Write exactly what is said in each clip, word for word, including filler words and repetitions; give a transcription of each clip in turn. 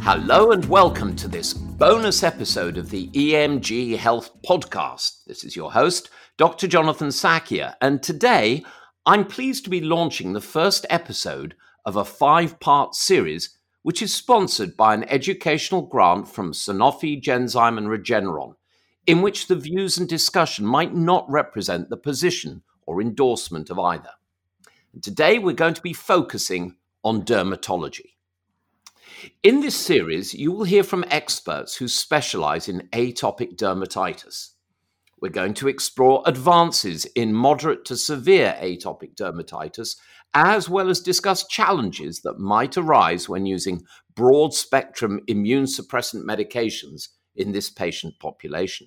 Hello and welcome to this bonus episode of the E M G Health Podcast. This is your host, Doctor Jonathan Sakia, and today I'm pleased to be launching the first episode of a five-part series which is sponsored by an educational grant from Sanofi, Genzyme and Regeneron, in which the views and discussion might not represent the position or endorsement of either. And today we're going to be focusing on dermatology. In this series, you will hear from experts who specialize in atopic dermatitis. We're going to explore advances in moderate to severe atopic dermatitis, as well as discuss challenges that might arise when using broad-spectrum immune suppressant medications in this patient population.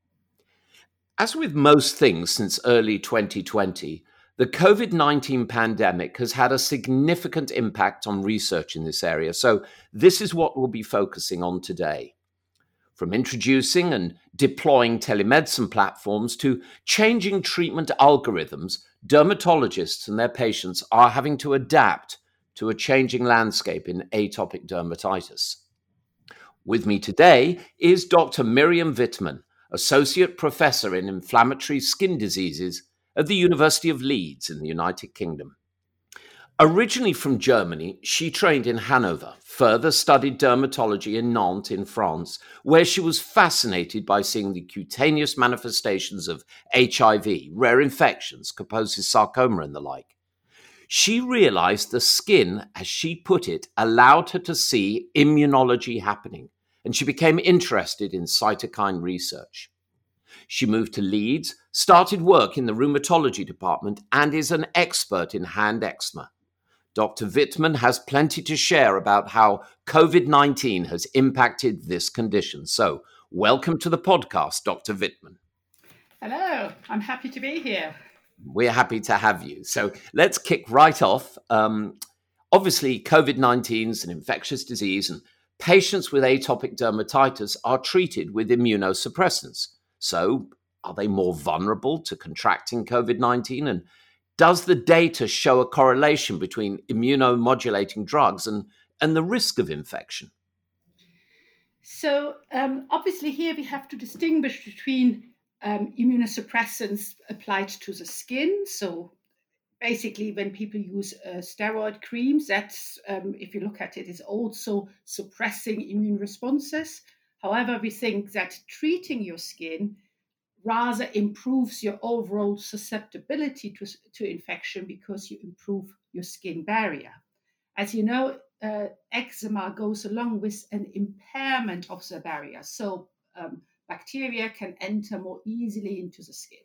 As with most things since early twenty twenty, the covid nineteen pandemic has had a significant impact on research in this area, so this is what we'll be focusing on today. From introducing and deploying telemedicine platforms to changing treatment algorithms, dermatologists and their patients are having to adapt to a changing landscape in atopic dermatitis. With me today is Doctor Miriam Wittmann, Associate Professor in Inflammatory Skin Diseases at the University of Leeds in the United Kingdom. Originally from Germany, she trained in Hanover, further studied dermatology in Nantes in France, where she was fascinated by seeing the cutaneous manifestations of H I V, rare infections, Kaposi's sarcoma and the like. She realized the skin, as she put it, allowed her to see immunology happening, and she became interested in cytokine research. She moved to Leeds, started work in the rheumatology department, and is an expert in hand eczema. Doctor Wittmann has plenty to share about how covid nineteen has impacted this condition. So, welcome to the podcast, Doctor Wittmann. Hello, I'm happy to be here. We're happy to have you. So, let's kick right off. Um, obviously, covid nineteen is an infectious disease, and patients with atopic dermatitis are treated with immunosuppressants. So, are they more vulnerable to contracting covid nineteen? And does the data show a correlation between immunomodulating drugs and, and the risk of infection? So, um, obviously, here we have to distinguish between um, immunosuppressants applied to the skin. So, basically, when people use uh, steroid creams, that's, um, if you look at it, is also suppressing immune responses. However, we think that treating your skin rather improves your overall susceptibility to, to infection because you improve your skin barrier. As you know, uh, eczema goes along with an impairment of the barrier. So um, bacteria can enter more easily into the skin.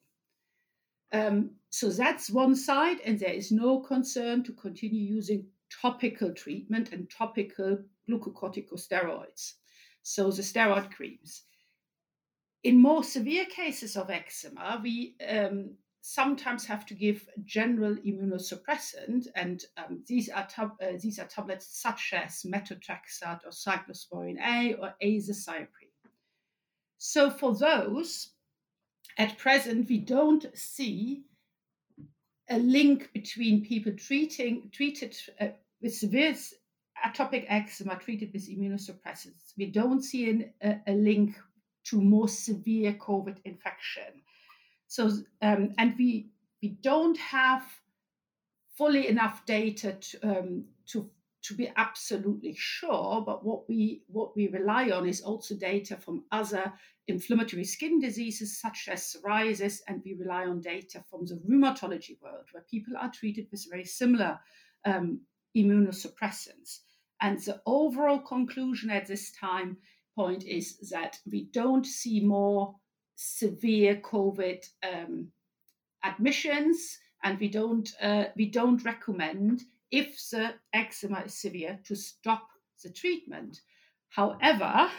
Um, so that's one side, and there is no concern to continue using topical treatment and topical glucocorticosteroids. So the steroid creams. In more severe cases of eczema, we um, sometimes have to give general immunosuppressant, and um, these are tab- uh, these are tablets such as methotrexate or cyclosporin A or azathioprine. So for those, at present, we don't see a link between people treating treated uh, with severe atopic eczema treated with immunosuppressants. We don't see an, a, a link to more severe COVID infection. So, um, and we we don't have fully enough data to, um, to to be absolutely sure. But what we what we rely on is also data from other inflammatory skin diseases such as psoriasis, and we rely on data from the rheumatology world where people are treated with very similar um, immunosuppressants. And the overall conclusion at this time point is that we don't see more severe COVID um, admissions, and we don't uh, we don't recommend, if the eczema is severe, to stop the treatment. However,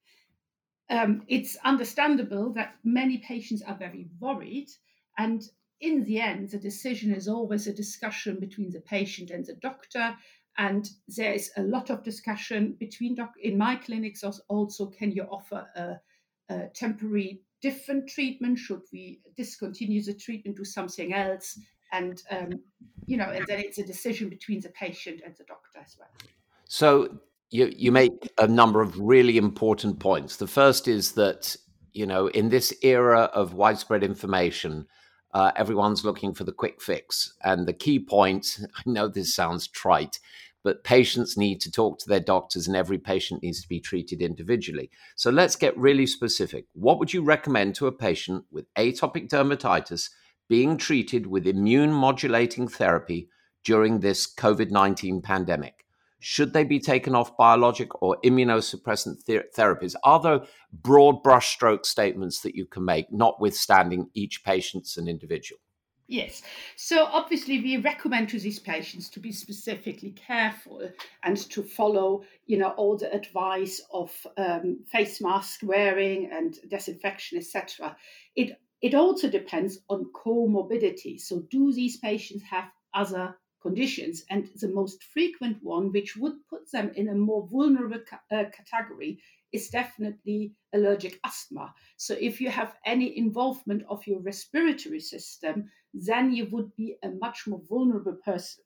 um, it's understandable that many patients are very worried, and in the end, the decision is always a discussion between the patient and the doctor. And there is a lot of discussion between doc- in my clinics also. Can you offer a, a temporary different treatment? Should we discontinue the treatment, do something else? And um, you know, and then it's a decision between the patient and the doctor as well. So You you make a number of really important points. The first is that, you know, in this era of widespread information, uh, everyone's looking for the quick fix. And the key point, I know this sounds trite, but patients need to talk to their doctors and every patient needs to be treated individually. So let's get really specific. What would you recommend to a patient with atopic dermatitis being treated with immune modulating therapy during this COVID nineteen pandemic? Should they be taken off biologic or immunosuppressant ther- therapies? Are there broad brushstroke statements that you can make, notwithstanding each patient's an individual? Yes. So obviously we recommend to these patients to be specifically careful and to follow, you know, all the advice of um, face mask wearing and disinfection, et cetera. It it also depends on comorbidity. So do these patients have other conditions? And the most frequent one, which would put them in a more vulnerable ca- uh, category, is definitely allergic asthma. So if you have any involvement of your respiratory system, then you would be a much more vulnerable person.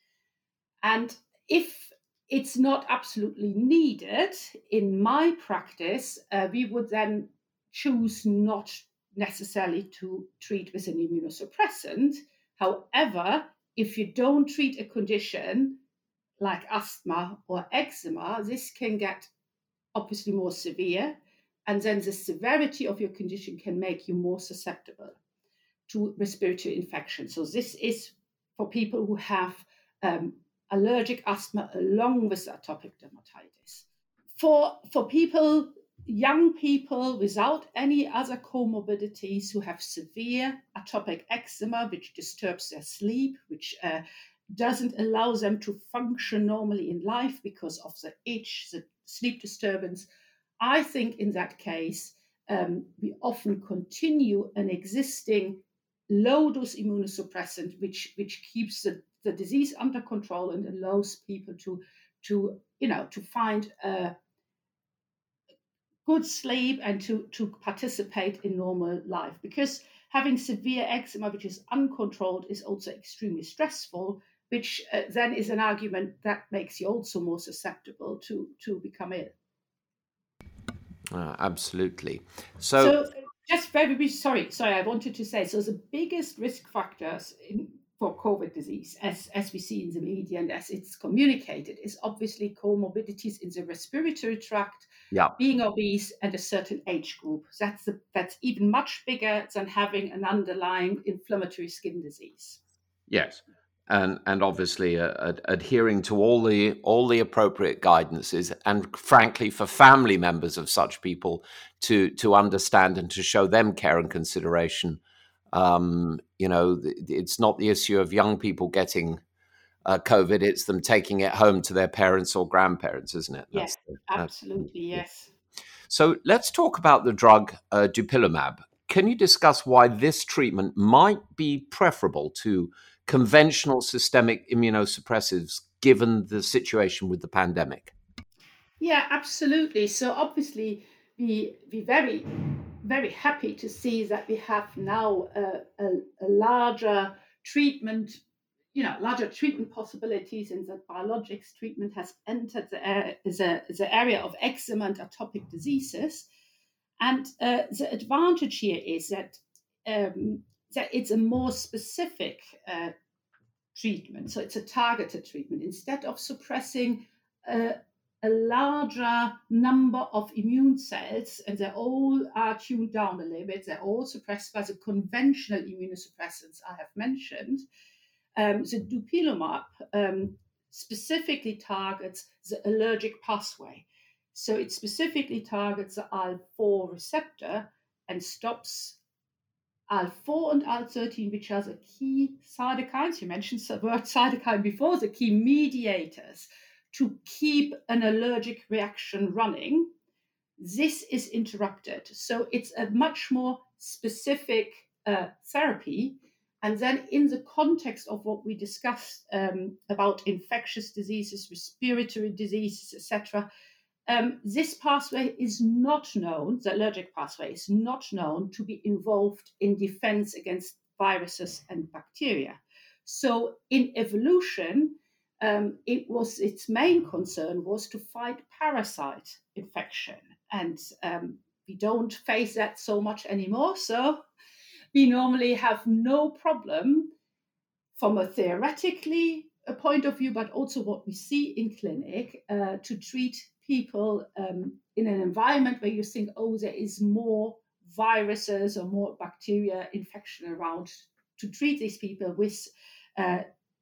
And if it's not absolutely needed, in my practice, uh, we would then choose not necessarily to treat with an immunosuppressant. However, if you don't treat a condition like asthma or eczema, this can get obviously more severe. And then the severity of your condition can make you more susceptible to respiratory infection. So this is for people who have um, allergic asthma along with atopic dermatitis. For, for people, young people without any other comorbidities who have severe atopic eczema, which disturbs their sleep, which uh, doesn't allow them to function normally in life because of the itch, the sleep disturbance, I think in that case, um, we often continue an existing low dose immunosuppressant, which, which keeps the, the disease under control and allows people to, to, you know, to find a good sleep and to, to participate in normal life. Because having severe eczema, which is uncontrolled, is also extremely stressful, which uh, then is an argument that makes you also more susceptible to, to become ill. Uh, absolutely. So, So, just very sorry, sorry, I wanted to say, so the biggest risk factors in, for COVID disease, as, as we see in the media and as it's communicated, is obviously comorbidities in the respiratory tract, yeah, being obese, and a certain age group. That's the, that's even much bigger than having an underlying inflammatory skin disease. yes, and and obviously uh, ad- adhering to all the all the appropriate guidances, and frankly, for family members of such people to to understand and to show them care and consideration. Um, you know, th- it's not the issue of young people getting uh, COVID; it's them taking it home to their parents or grandparents, isn't it? Yeah, That's the, that's absolutely, yeah. yes. So let's talk about the drug uh, dupilumab. Can you discuss why this treatment might be preferable to conventional systemic immunosuppressives given the situation with the pandemic? Yeah, absolutely. So obviously, we we very very happy to see that we have now a, a, a larger treatment, you know, larger treatment possibilities, and that biologics treatment has entered the, uh, the, the area of eczema and atopic diseases. And uh, the advantage here is that um, that it's a more specific uh, treatment. So it's a targeted treatment. Instead of suppressing a, a larger number of immune cells, and they all are tuned down a little bit, they're all suppressed by the conventional immunosuppressants I have mentioned. Um, the dupilumab um, specifically targets the allergic pathway. So it specifically targets the I L four receptor and stops I L four and I L thirteen, which are the key cytokines. You mentioned the word cytokine before, the key mediators to keep an allergic reaction running. This is interrupted. So it's a much more specific uh, therapy. And then, in the context of what we discussed um, about infectious diseases, respiratory diseases, et cetera, um, this pathway is not known, the allergic pathway is not known to be involved in defense against viruses and bacteria. So, in evolution, um, it was its main concern was to fight parasite infection, and um, we don't face that so much anymore. So we normally have no problem from a theoretically a point of view, but also what we see in clinic uh, to treat people um, in an environment where you think, oh, there is more viruses or more bacteria infection around, to treat these people with uh,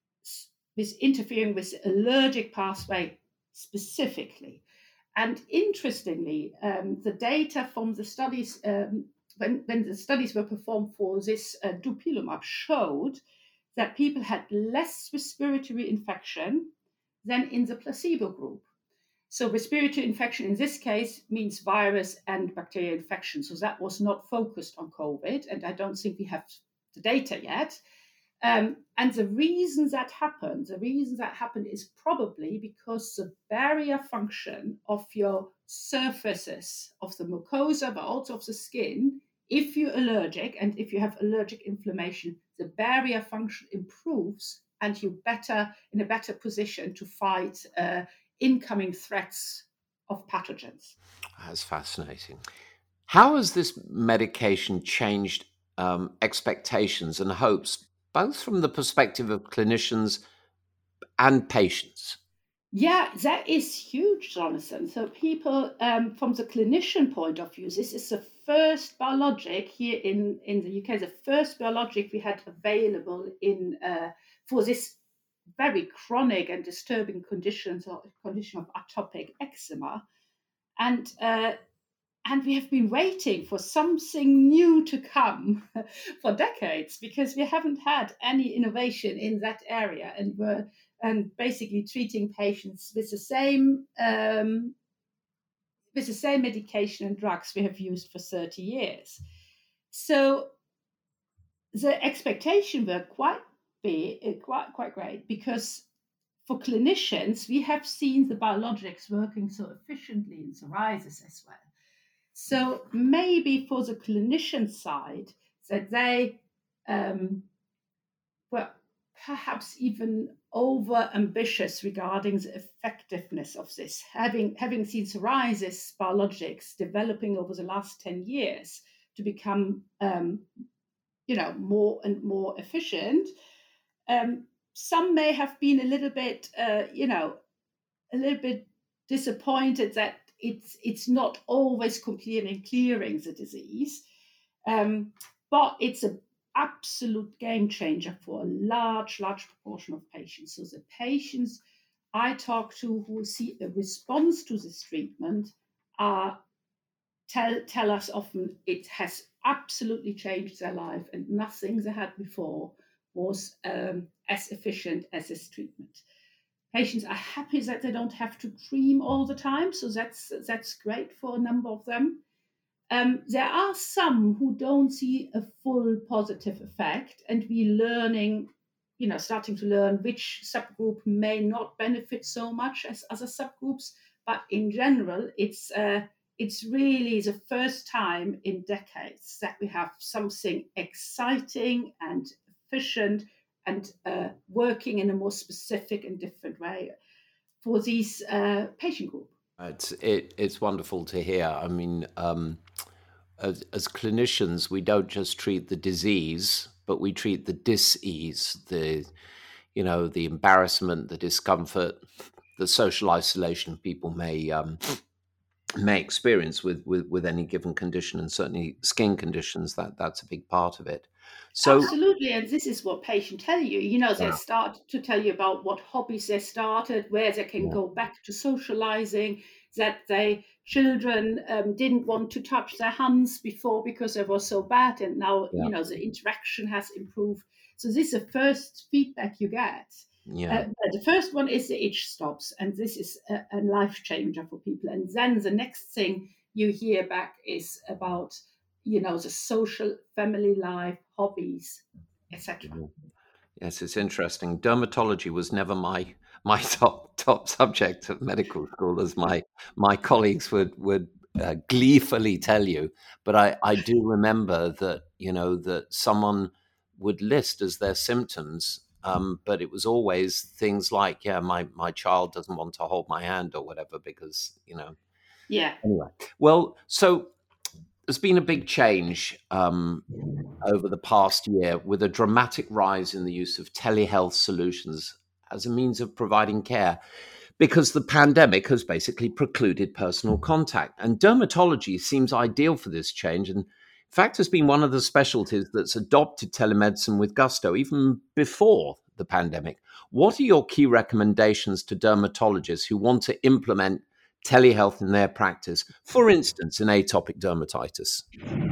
with interfering with the allergic pathway specifically. And interestingly, um, the data from the studies, um, when, when the studies were performed for this uh, dupilumab, showed that people had less respiratory infection than in the placebo group. So respiratory infection in this case means virus and bacterial infection. So that was not focused on COVID, and I don't think we have the data yet. Um, and the reason that happened, the reason that happened is probably because the barrier function of your surfaces of the mucosa, but also of the skin, if you're allergic and if you have allergic inflammation, the barrier function improves and you're better in a better position to fight uh, incoming threats of pathogens. That's fascinating. How has this medication changed um, expectations and hopes, both from the perspective of clinicians and patients? Yeah, that is huge, Jonathan. So people, um, from the clinician point of view, this is the first biologic here in, in the U K, the first biologic we had available in uh, for this very chronic and disturbing conditions or condition of atopic eczema. And uh, and we have been waiting for something new to come for decades because we haven't had any innovation in that area, and we're and basically treating patients with the same um, with the same medication and drugs we have used for thirty years. So the expectation were quite big, quite quite great, because for clinicians we have seen the biologics working so efficiently in psoriasis as well. So maybe for the clinician side, that they um, were perhaps even over ambitious regarding the effectiveness of this. Having, having seen psoriasis biologics developing over the last ten years to become um, you know, more and more efficient, um, some may have been a little bit, uh, you know, a little bit disappointed that it's it's not always completely clearing the disease, um, but it's an absolute game changer for a large, large proportion of patients. So the patients I talk to who see a response to this treatment are tell tell us often it has absolutely changed their life, and nothing they had before was um, as efficient as this treatment. Patients are happy that they don't have to cream all the time, so that's that's great for a number of them. Um, there are some who don't see a full positive effect, and we learning, you know, starting to learn which subgroup may not benefit so much as other subgroups. But in general, it's uh, it's really the first time in decades that we have something exciting and efficient and uh, working in a more specific and different way for these uh, patient group. It's it, it's wonderful to hear. I mean, um, as, as clinicians, we don't just treat the disease, but we treat the dis-ease, the you know, the embarrassment, the discomfort, the social isolation people may um, may experience with, with with any given condition, and certainly skin conditions. That that's a big part of it. So absolutely, and this is what patients tell you. You know, they yeah, start to tell you about what hobbies they started, where they can yeah, go back to socializing, that they children um, didn't want to touch their hands before because they were so bad, and now yeah, you know the interaction has improved. So this is the first feedback you get. yeah. Uh, the first one is the itch stops, and this is a, a life changer for people. And then the next thing you hear back is about, you know, the social, family life, hobbies, et cetera. Yes, it's interesting. Dermatology was never my my top top subject at medical school, as my my colleagues would would uh, gleefully tell you. But I I do remember that, you know, that someone would list as their symptoms Um, but it was always things like, yeah, my, my child doesn't want to hold my hand or whatever because, you know. Yeah. Anyway, well, so there's been a big change um, over the past year with a dramatic rise in the use of telehealth solutions as a means of providing care, because the pandemic has basically precluded personal contact. And dermatology seems ideal for this change. And in fact, has been one of the specialties that's adopted telemedicine with gusto, even before the pandemic. What are your key recommendations to dermatologists who want to implement telehealth in their practice, for instance, in atopic dermatitis?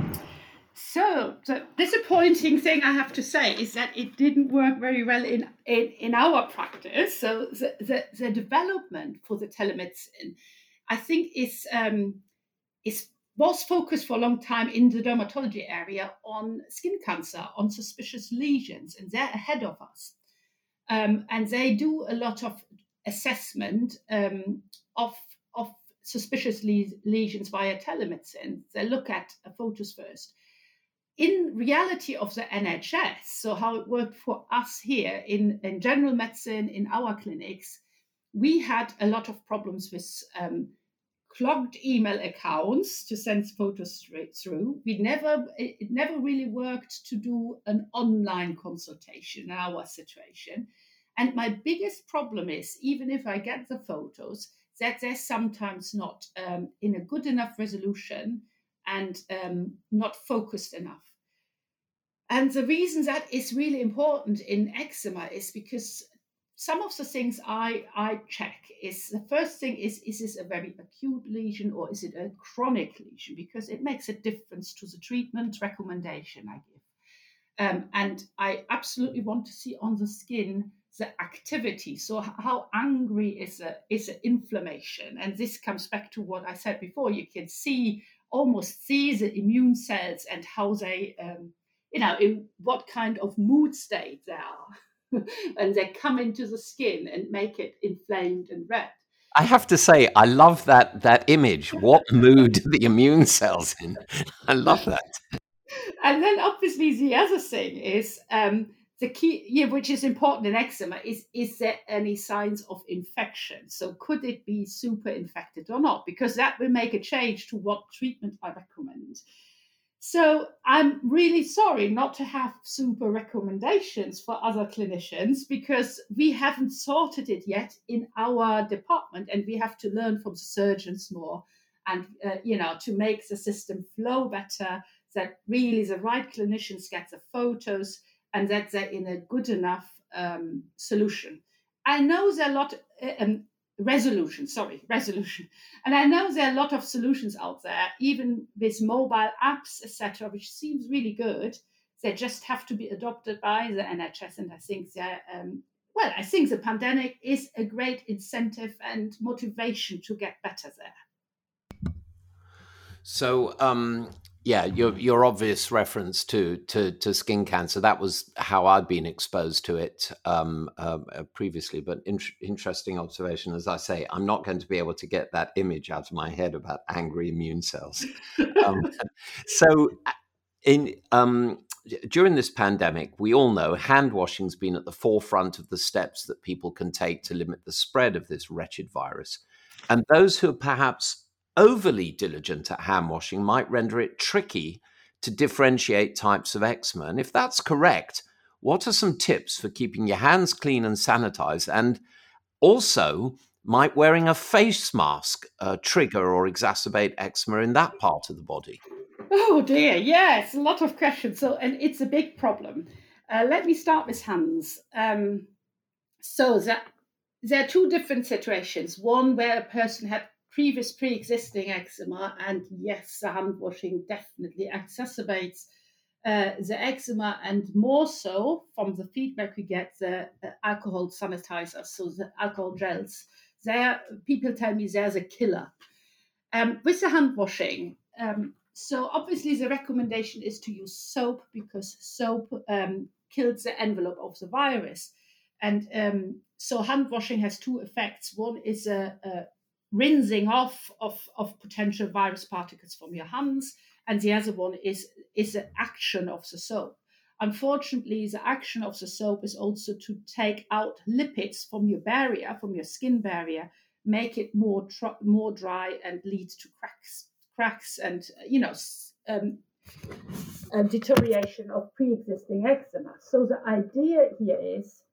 So the disappointing thing I have to say is that it didn't work very well in, in, in our practice. So the, the, the development for the telemedicine, I think, is um, is was focused for a long time in the dermatology area on skin cancer, on suspicious lesions, and they're ahead of us. Um, and they do a lot of assessment um, of of suspicious le- lesions via telemedicine. They look at photos first. In reality of the N H S, so how it worked for us here in, in general medicine, in our clinics, we had a lot of problems with um, clogged email accounts to send photos straight through. We never, it never really worked to do an online consultation in our situation. And my biggest problem is, even if I get the photos, that they're sometimes not um, in a good enough resolution and um, not focused enough. And the reason that is really important in eczema is because some of the things I, I check is the first thing is, is this a very acute lesion or is it a chronic lesion? Because it makes a difference to the treatment recommendation I give. Um, and I absolutely want to see on the skin the activity. So how angry is a is an inflammation? And this comes back to what I said before. You can see, almost see the immune cells and how they, um, you know, in what kind of mood state they are. And they come into the skin and make it inflamed and red. I have to say, I love that that image. What mood the immune cells in? I love that. And then obviously the other thing is um, the key, yeah, which is important in eczema, is is there any signs of infection? So could it be super infected or not? Because that will make a change to what treatment I recommend. So I'm really sorry not to have super recommendations for other clinicians because we haven't sorted it yet in our department, and we have to learn from the surgeons more, and uh, you know, to make the system flow better, that really the right clinicians get the photos and that they're in a good enough um, solution. I know there are a lot, uh, um, resolution, sorry, resolution. And I know there are a lot of solutions out there, even with mobile apps, et cetera, which seems really good. They just have to be adopted by the N H S. And I think they're, um, well, I think the pandemic is a great incentive and motivation to get better there. So, um, yeah, your your obvious reference to to to skin cancer, that was how I'd been exposed to it um, uh, previously. But in- interesting observation, as I say, I'm not going to be able to get that image out of my head about angry immune cells. Um, so, in um, during this pandemic, we all know hand washing's been at the forefront of the steps that people can take to limit the spread of this wretched virus, and those who are perhaps overly diligent at hand washing might render it tricky to differentiate types of eczema. And if that's correct, what are some tips for keeping your hands clean and sanitized? And also, might wearing a face mask uh, trigger or exacerbate eczema in that part of the body? Oh dear, yes, a lot of questions. So, and it's a big problem. Uh, let me start with hands. Um, so that there are two different situations. One where a person had previous pre-existing eczema, and yes, the hand washing definitely exacerbates uh, the eczema, and more so from the feedback we get, the uh, alcohol sanitizers, so the alcohol gels. There, people tell me there's a killer. Um, with the hand washing, um, so obviously the recommendation is to use soap because soap um, kills the envelope of the virus. And um, so hand washing has two effects. One is a, a rinsing off of, of potential virus particles from your hands, and the other one is, is the action of the soap. unfortunately, the action of the soap is also to take out lipids from your barrier, from your skin barrier, make it more tr- more dry, and leads to cracks, cracks, and you know, um, uh, deterioration of pre-existing eczema. So the idea here is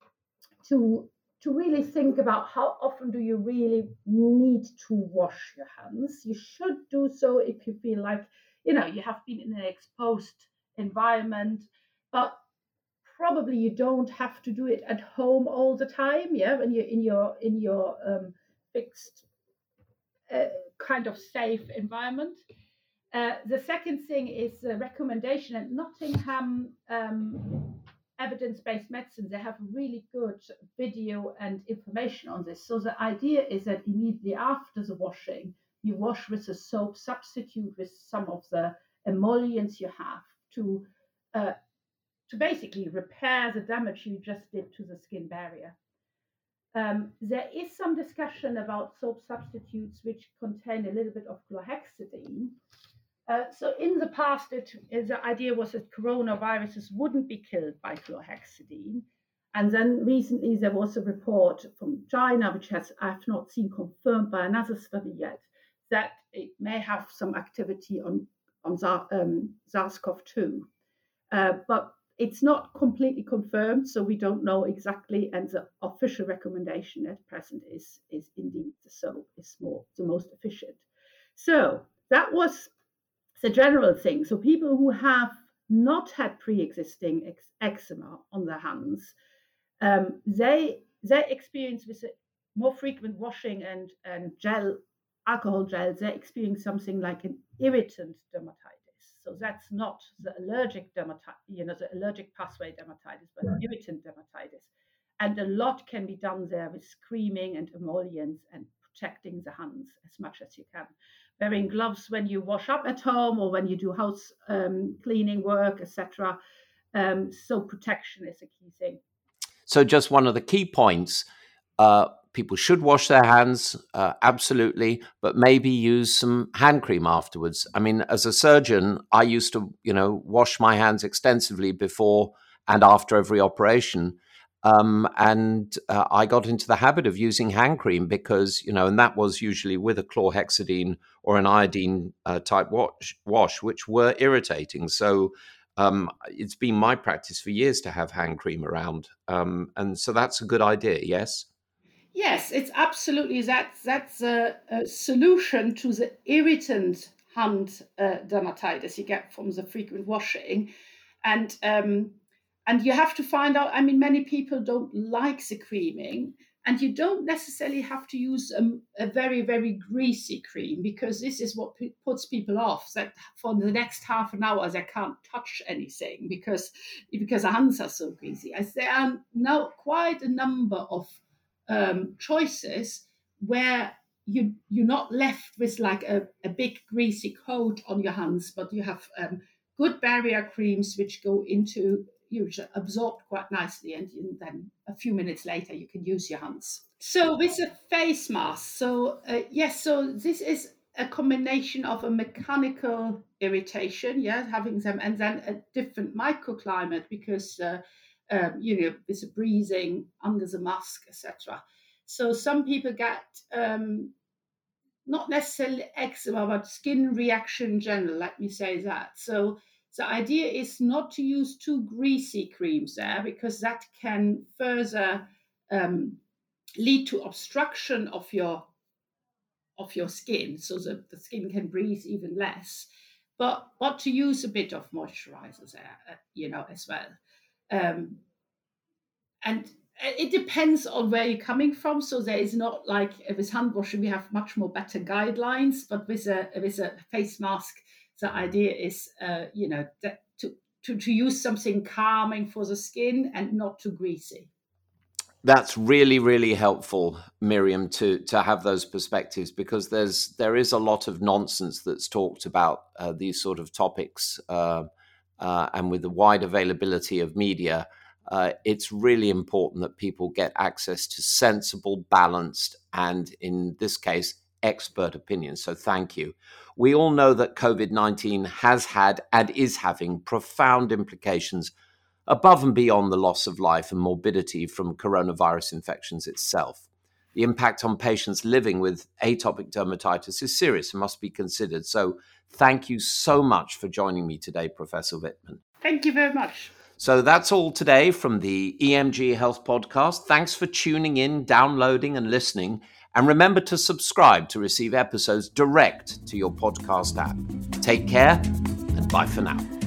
to to really think about how often do you really need to wash your hands. You should do so if you feel like, you know, you have been in an exposed environment, but probably you don't have to do it at home all the time. Yeah, when you're in your in your um, fixed uh, kind of safe environment. Uh, the second thing is a recommendation at Nottingham um, Evidence-Based Medicine. They have really good video and information on this. So the idea is that immediately after the washing, you wash with a soap, substitute with some of the emollients you have to uh, to basically repair the damage you just did to the skin barrier. Um, there is some discussion about soap substitutes which contain a little bit of chlorhexidine. Uh, so in the past, it, the idea was that coronaviruses wouldn't be killed by chlorhexidine. And then recently there was a report from China, which has I've not seen confirmed by another study yet, that it may have some activity on, on um, SARS-C o V two. Uh, but it's not completely confirmed, so we don't know exactly. And the official recommendation at present is, is indeed the soap is more the most efficient. So that was the general thing. So people who have not had pre-existing ex- eczema on their hands, um, they they experience with more frequent washing and, and gel, alcohol gels, they experience something like an irritant dermatitis. So that's not the allergic dermatitis, you know, the allergic pathway dermatitis, but right. Irritant dermatitis. And a lot can be done there with creaming and emollients and protecting the hands as much as you can. Wearing gloves when you wash up at home or when you do house um, cleaning work, et cetera. Um, so protection is a key thing. So just one of the key points, uh, people should wash their hands, uh, absolutely, but maybe use some hand cream afterwards. I mean, as a surgeon, I used to, you know, wash my hands extensively before and after every operation. Um, and uh, I got into the habit of using hand cream because, you know, and that was usually with a chlorhexidine or an iodine uh, type wash, wash, which were irritating. So um, it's been my practice for years to have hand cream around. Um, and so that's a good idea, yes? Yes, it's absolutely that. That's a, a solution to the irritant hand uh, dermatitis you get from the frequent washing. And um, and you have to find out, I mean, many people don't like the creaming, and you don't necessarily have to use a, a very, very greasy cream, because this is what p- puts people off, that for the next half an hour, they can't touch anything because, because the hands are so greasy. As there are now quite a number of um, choices where you, you're not left with like a, a big greasy coat on your hands, but you have um, good barrier creams which go into, usually absorbed quite nicely, and then a few minutes later you can use your hands. So with a face mask, so uh, yes, so this is a combination of a mechanical irritation, yeah, having them, and then a different microclimate because uh, um, you know, with the breathing under the mask, et cetera. So some people get um, not necessarily eczema, but skin reaction in general, let me say that. So the idea is not to use too greasy creams there, because that can further um, lead to obstruction of your of your skin, so that the skin can breathe even less. But but to use a bit of moisturizers there, uh, you know, as well. Um, and it depends on where you're coming from. So there is not like with hand washing, we have much more better guidelines, but with a with a face mask, the idea is, uh, you know, that to, to, to use something calming for the skin and not too greasy. That's really, really helpful, Miriam, to to have those perspectives, because there's there is a lot of nonsense that's talked about uh, these sort of topics, uh, uh, and with the wide availability of media, uh, it's really important that people get access to sensible, balanced, and in this case, expert opinions. So thank you. We all know that COVID nineteen has had and is having profound implications above and beyond the loss of life and morbidity from coronavirus infections itself. The impact on patients living with atopic dermatitis is serious and must be considered. So thank you so much for joining me today, Professor Wittmann. Thank you very much. So that's all today from the E M G Health Podcast. Thanks for tuning in, downloading and listening. And remember to subscribe to receive episodes direct to your podcast app. Take care and bye for now.